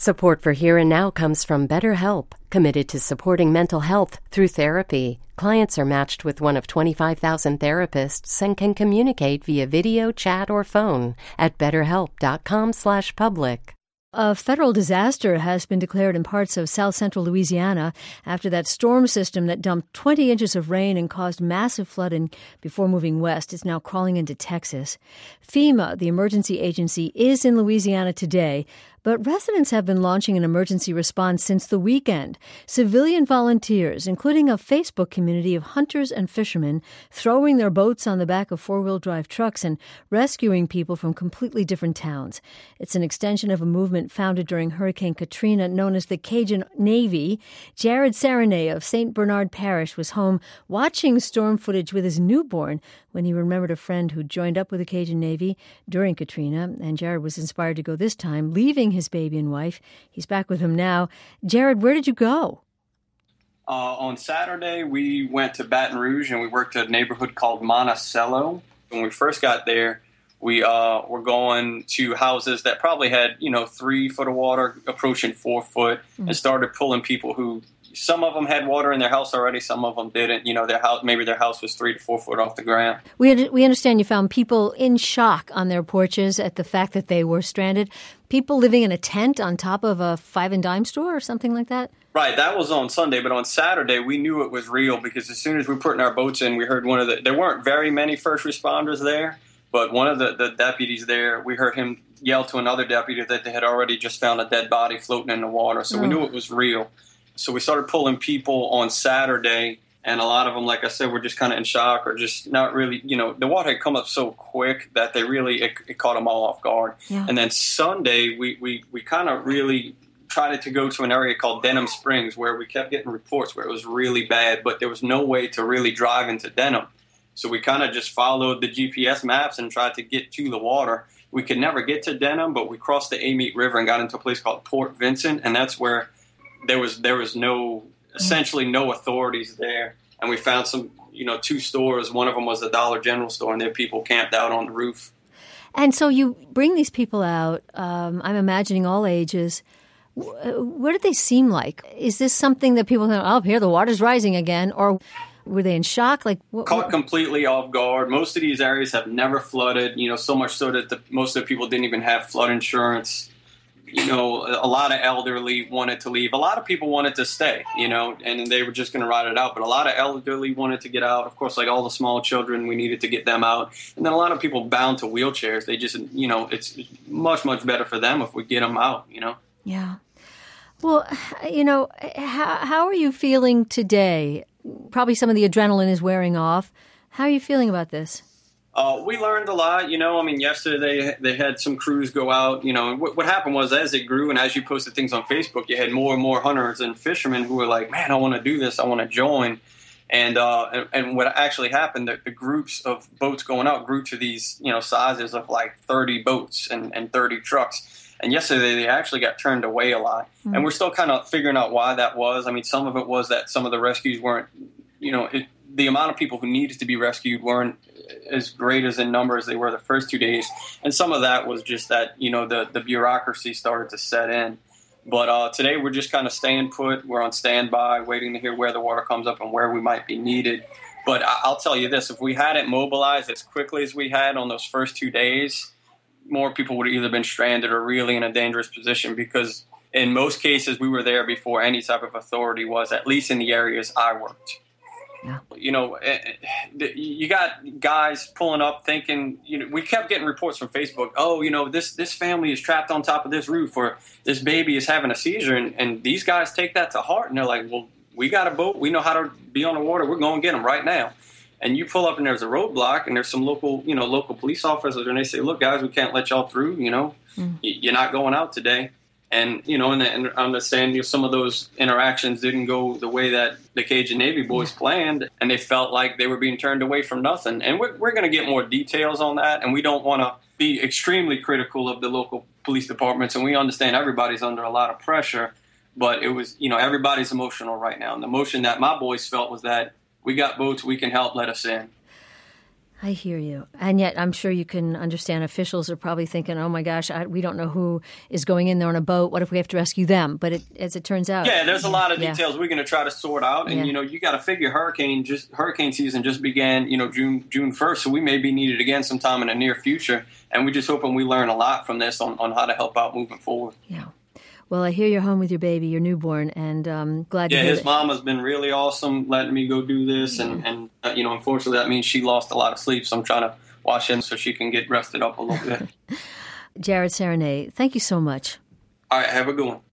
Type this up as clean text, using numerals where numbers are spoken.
Support for Here and Now comes from BetterHelp, committed to supporting mental health through therapy. Clients are matched with one of 25,000 therapists and can communicate via video, chat, or phone at betterhelp.com/public. A federal disaster has been declared in parts of south central Louisiana after that storm system that dumped 20 inches of rain and caused massive flooding before moving west is now crawling into Texas. FEMA, the emergency agency, is in Louisiana today, but residents have been launching an emergency response since the weekend. Civilian volunteers, including a Facebook community of hunters and fishermen, throwing their boats on the back of four-wheel drive trucks and rescuing people from completely different towns. It's an extension of a movement founded during Hurricane Katrina known as the Cajun Navy. Jared Serenay of St. Bernard Parish was home watching storm footage with his newborn when he remembered a friend who joined up with the Cajun Navy during Katrina, and Jared was inspired to go this time, leaving his baby and wife. He's back with him now. Jared, where did you go? On Saturday, we went to Baton Rouge, and we worked at a neighborhood called Monticello. When we first got there, we were going to houses that probably had, 3 foot of water, approaching 4 foot, and started pulling people who, some of them had water in their house already, some of them didn't. Maybe their house was 3 to 4 foot off the ground. We understand you found people in shock on their porches at the fact that they were stranded. People living in a tent on top of a 5 and dime store or something like that? Right, that was on Sunday, but on Saturday we knew it was real because as soon as we put in our boats in, we heard there weren't very many first responders there, but one of the deputies there, we heard him yell to another deputy that they had already just found a dead body floating in the water, so we knew it was real. So we started pulling people on Saturday, and a lot of them, like I said, were just kind of in shock or just not really, the water had come up so quick that they really, it caught them all off guard. Yeah. And then Sunday, we kind of really tried to go to an area called Denham Springs where we kept getting reports where it was really bad, but there was no way to really drive into Denham. So we kind of just followed the GPS maps and tried to get to the water. We could never get to Denham, but we crossed the Amite River and got into a place called Port Vincent, and that's where there was essentially no authorities there. And we found some, 2 stores. One of them was a Dollar General store, and there people camped out on the roof. And so you bring these people out, I'm imagining all ages. What did they seem like? Is this something that people think, oh, here the water's rising again? Or were they in shock? Caught completely off guard. Most of these areas have never flooded, so much so that most of the people didn't even have flood insurance. A lot of elderly wanted to leave. A lot of people wanted to stay, and they were just going to ride it out. But a lot of elderly wanted to get out. Of course, like all the small children, we needed to get them out. And then a lot of people bound to wheelchairs. They just, it's much, much better for them if we get them out, Yeah. Well, how are you feeling today? Probably some of the adrenaline is wearing off. How are you feeling about this? We learned a lot, yesterday they had some crews go out, what happened was as it grew and as you posted things on Facebook, you had more and more hunters and fishermen who were like, man, I want to do this. I want to join. And what actually happened, the groups of boats going out grew to these, sizes of like 30 boats and 30 trucks. And yesterday they actually got turned away a lot. Mm-hmm. And we're still kind of figuring out why that was. I mean, some of it was that some of the rescues weren't, the amount of people who needed to be rescued weren't as great as in number as they were the first 2 days. And some of that was just that, the bureaucracy started to set in. But today we're just kind of staying put. We're on standby, waiting to hear where the water comes up and where we might be needed. But I'll tell you this, if we hadn't mobilized as quickly as we had on those first 2 days, more people would have either been stranded or really in a dangerous position because in most cases we were there before any type of authority was, at least in the areas I worked. Yeah. You got guys pulling up thinking, we kept getting reports from Facebook, this family is trapped on top of this roof or this baby is having a seizure. And these guys take that to heart and they're like, well, we got a boat. We know how to be on the water. We're going to get them right now. And you pull up and there's a roadblock and there's some local police officers and they say, look, guys, we can't let y'all through. You're not going out today. And, and understand some of those interactions didn't go the way that the Cajun Navy boys planned, and they felt like they were being turned away from nothing. And we're going to get more details on that, and we don't want to be extremely critical of the local police departments, and we understand everybody's under a lot of pressure, but it was, everybody's emotional right now. And the emotion that my boys felt was that we got boats, we can help, let us in. I hear you. And yet I'm sure you can understand officials are probably thinking, oh, my gosh, we don't know who is going in there on a boat. What if we have to rescue them? But as it turns out. Yeah, there's a lot of details we're going to try to sort out. And, you got to figure hurricane season just began, June 1st. So we may be needed again sometime in the near future. And we're just hoping we learn a lot from this on how to help out moving forward. Yeah. Well, I hear you're home with your baby, your newborn, and glad to hear his mom has been really awesome letting me go do this. And unfortunately, that means she lost a lot of sleep. So I'm trying to watch him so she can get rested up a little bit. Jared Sernet, thank you so much. All right, have a good one.